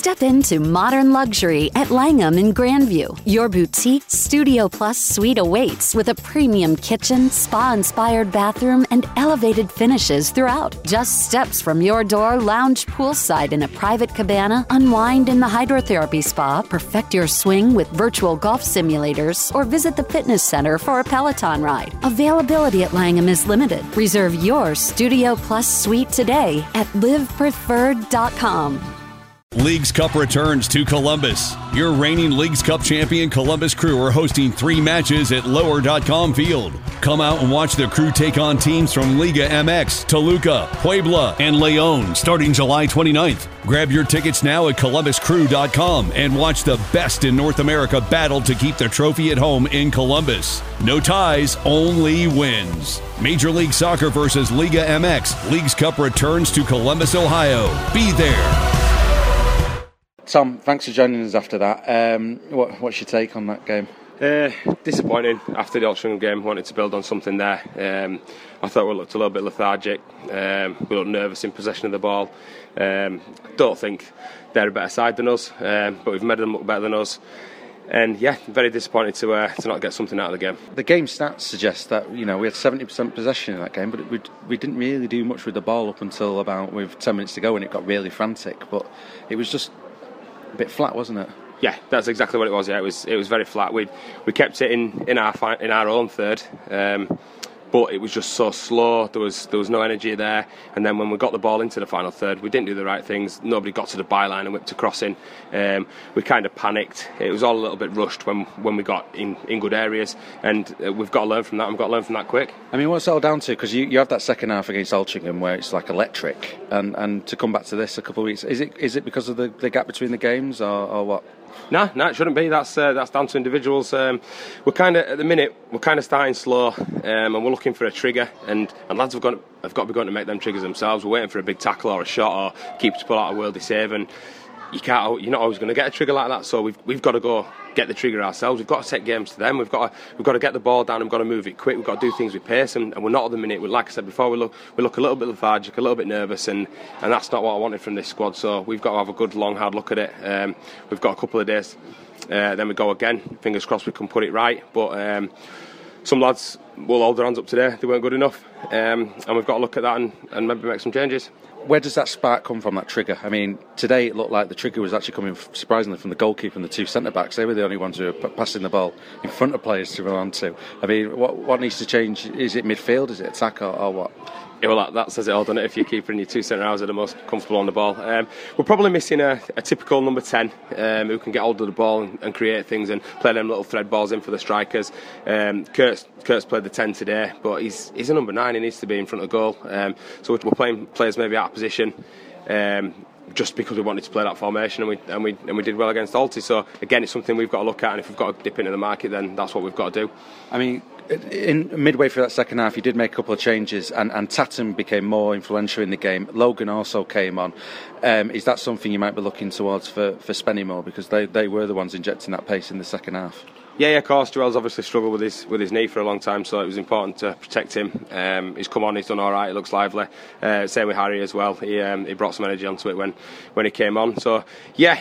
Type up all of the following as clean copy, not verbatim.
Step into modern luxury at Langham in Grandview. Your boutique Studio Plus suite awaits with a premium kitchen, spa-inspired bathroom, and elevated finishes throughout. Just steps from your door, lounge poolside in a private cabana, unwind in the hydrotherapy spa, perfect your swing with virtual golf simulators, or visit the fitness center for a Peloton ride. Availability at Langham is limited. Reserve your Studio Plus suite today at livepreferred.com. Leagues Cup returns to Columbus. Your reigning Leagues Cup champion Columbus Crew are hosting 3 matches at Lower.com Field. Come out and watch the Crew take on teams from Liga MX, Toluca, Puebla, and León starting July 29th. Grab your tickets now at ColumbusCrew.com and watch the best in North America battle to keep the trophy at home in Columbus. No ties, only wins. Major League Soccer versus Liga MX. Leagues Cup returns to Columbus, Ohio. Be there. Tom, thanks for joining us after that. What's your take on that game? Disappointing. After the Altrincham game, wanted to build on something there. I thought we looked a little bit lethargic. We looked nervous in possession of the ball. Don't think they're a better side than us, but we've made them look better than us. And yeah, very disappointed to not get something out of the game. The game stats suggest that we had 70% possession in that game, but we didn't really do much with the ball up until about with 10 minutes to go, and it got really frantic. But it was just a bit flat, wasn't it? Yeah, that's exactly what it was. Yeah, it was very flat. We kept it in our own third, but it was just so slow. There was no energy there. And then when we got the ball into the final third, we didn't do the right things. Nobody got to the byline and whipped a cross in. We kind of panicked. It was all a little bit rushed when we got in good areas. And we've got to learn from that. We've got to learn from that quick. I mean, what's it all down to? Because you have that second half against Altrincham where it's like electric, and to come back to this a couple of weeks, is it because of the gap between the games or what? No, it shouldn't be. That's down to individuals. We're kind of at the minute starting slow, and we're looking for a trigger. And lads have got to be going to make them triggers themselves. We're waiting for a big tackle or a shot or keeper to pull out a worldly save, and you're not always going to get a trigger like that. So we've got to go get the trigger ourselves. We've got to take games to them. We've got to get the ball down. We've got to move it quick. We've got to do things with pace, and we're not at the minute. Like I said before, we look a little bit lethargic, a little bit nervous, and that's not what I wanted from this squad. So we've got to have a good long hard look at it. We've got a couple of days, then we go again. Fingers crossed we can put it right. But some lads will hold their hands up today. They weren't good enough, and we've got to look at that and maybe make some changes. Where does that spark come from, that trigger? I mean, today it looked like the trigger was actually coming, surprisingly, from the goalkeeper and the 2 centre-backs. They were the only ones who were passing the ball in front of players to run on to. I mean, what needs to change? Is it midfield? Is it attack or what? Yeah, well, that says it all, doesn't it? If your keeper and your 2 centre-halves are the most comfortable on the ball. We're probably missing a typical number 10 who can get hold of the ball and create things and play them little thread balls in for the strikers. Kurt's played the 10 today, but he's a number 9. He needs to be in front of goal. So we're playing players maybe out of position. Just because we wanted to play that formation, and we did well against Alty. So again, it's something we've got to look at, and if we've got to dip into the market, then that's what we've got to do. I mean, in midway through that second half, you did make a couple of changes, and Tatum became more influential in the game. Logan also came on. Is that something you might be looking towards for Spennymoor, because they were the ones injecting that pace in the second half? Yeah, of course. Joel's obviously struggled with his knee for a long time, so it was important to protect him. He's come on, he's done all right. He looks lively. Same with Harry as well. He brought some energy onto it when he came on. So yeah,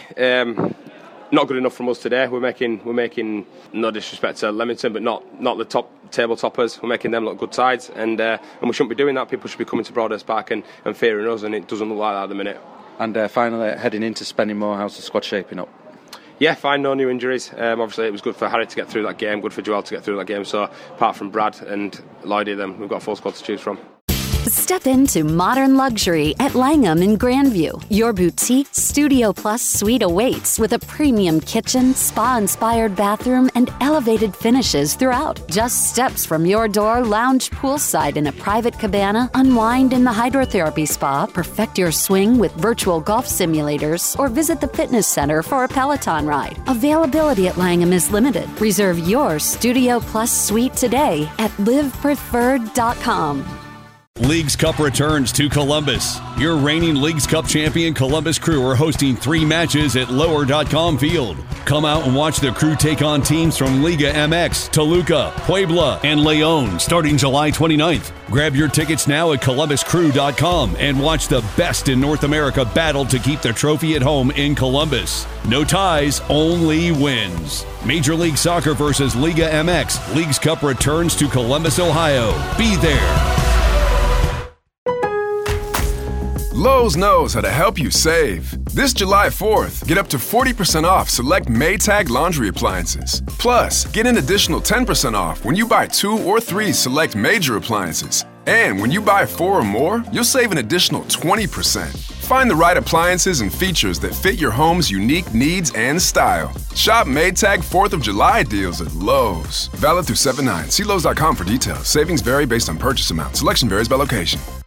not good enough from us today. We're making no disrespect to Leamington, but not the top table toppers. We're making them look good sides, and we shouldn't be doing that. People should be coming to Broadhurst Park and fearing us, and it doesn't look like that at the minute. And finally, heading into Spennymoor, how's the squad shaping up? Yeah, fine, no new injuries. Obviously, it was good for Harry to get through that game, good for Joel to get through that game. So, apart from Brad and Lloydie, then we've got a full squad to choose from. Step into modern luxury at Langham in Grandview. Your boutique Studio Plus suite awaits with a premium kitchen, spa-inspired bathroom, and elevated finishes throughout. Just steps from your door, lounge poolside in a private cabana, unwind in the hydrotherapy spa, perfect your swing with virtual golf simulators, or visit the fitness center for a Peloton ride. Availability at Langham is limited. Reserve your Studio Plus suite today at livepreferred.com. Leagues Cup returns to Columbus. Your reigning Leagues Cup champion Columbus Crew are hosting 3 matches at Lower.com Field. Come out and watch the Crew take on teams from Liga MX, Toluca, Puebla, and Leon starting July 29th. Grab your tickets now at ColumbusCrew.com and watch the best in North America battle to keep the trophy at home in Columbus. No ties, only wins. Major League Soccer versus Liga MX. Leagues Cup returns to Columbus, Ohio. Be there. Lowe's knows how to help you save. This July 4th, get up to 40% off select Maytag laundry appliances. Plus, get an additional 10% off when you buy 2 or 3 select major appliances. And when you buy 4 or more, you'll save an additional 20%. Find the right appliances and features that fit your home's unique needs and style. Shop Maytag 4th of July deals at Lowe's. Valid through 7/9. See Lowe's.com for details. Savings vary based on purchase amount. Selection varies by location.